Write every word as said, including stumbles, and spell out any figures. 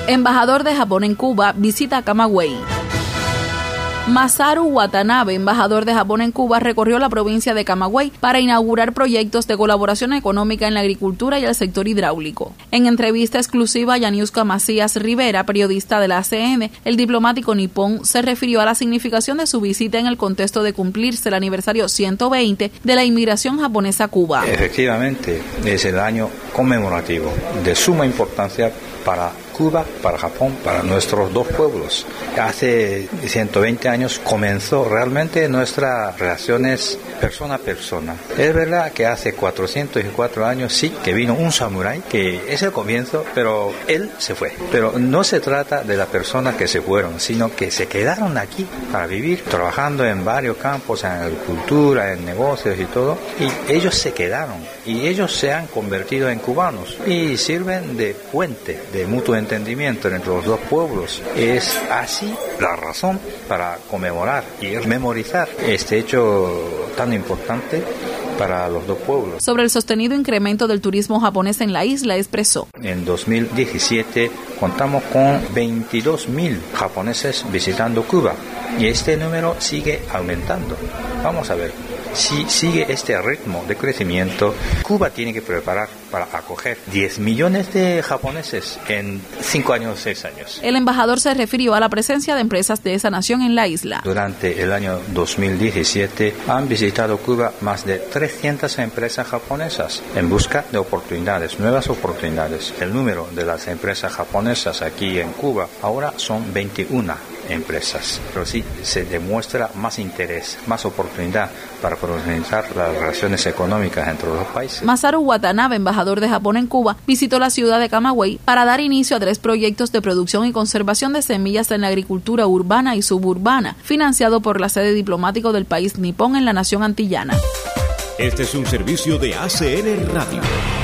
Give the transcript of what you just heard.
Embajador de Japón en Cuba visita Camagüey. Masaru Watanabe, embajador de Japón en Cuba, recorrió la provincia de Camagüey para inaugurar proyectos de colaboración económica en la agricultura y el sector hidráulico. En entrevista exclusiva a Yaniuska Macías Rivera, periodista de la A C N, el diplomático nipón se refirió a la significación de su visita en el contexto de cumplirse el aniversario ciento veinte de la inmigración japonesa a Cuba. Efectivamente, es el año conmemorativo de suma importancia para Cuba, para Japón, para nuestros dos pueblos. Hace ciento veinte años comenzó realmente nuestras relaciones persona a persona. Es verdad que hace cuatrocientos cuatro años sí que vino un samurái, que es el comienzo, pero él se fue. Pero no se trata de las personas que se fueron, sino que se quedaron aquí para vivir, trabajando en varios campos, en agricultura, en negocios y todo, y ellos se quedaron, y ellos se han convertido en cubanos, y sirven de puente, de mutuo entendimiento entre los dos pueblos. Es así la razón para conmemorar y memorizar este hecho tan importante para los dos pueblos. Sobre el sostenido incremento del turismo japonés en la isla, expresó: en dos mil diecisiete contamos con veintidós mil japoneses visitando Cuba y este número sigue aumentando. Vamos a ver, si sigue este ritmo de crecimiento, Cuba tiene que preparar para acoger diez millones de japoneses en cinco años o seis años. El embajador se refirió a la presencia de empresas de esa nación en la isla. Durante el año dos mil diecisiete han visitado Cuba más de trescientas empresas japonesas en busca de oportunidades, nuevas oportunidades. El número de las empresas japonesas aquí en Cuba ahora son veintiuna empresas, pero sí se demuestra más interés, más oportunidad para profundizar las relaciones económicas entre los dos países. Masaru Watanabe, embajador de Japón en Cuba, visitó la ciudad de Camagüey para dar inicio a tres proyectos de producción y conservación de semillas en la agricultura urbana y suburbana, financiado por la sede diplomático del país nipón en la nación antillana. Este es un servicio de A C N Radio.